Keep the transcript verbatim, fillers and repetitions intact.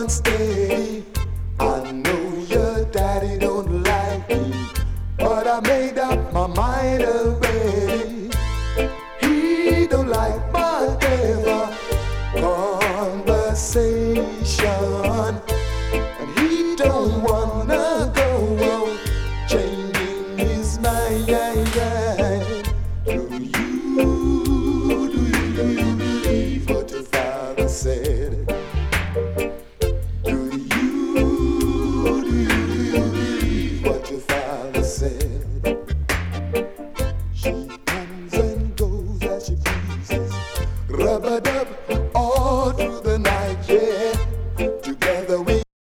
and steady. I know your daddy don't like me, but I made up my mind already. He don't like my clever conversation, and he don't wanna go changing his mind. Do you, do you, do you believe what your father said? Do you, do you, do you believe what your father said? She comes and goes as she pleases. Rub-a-dub.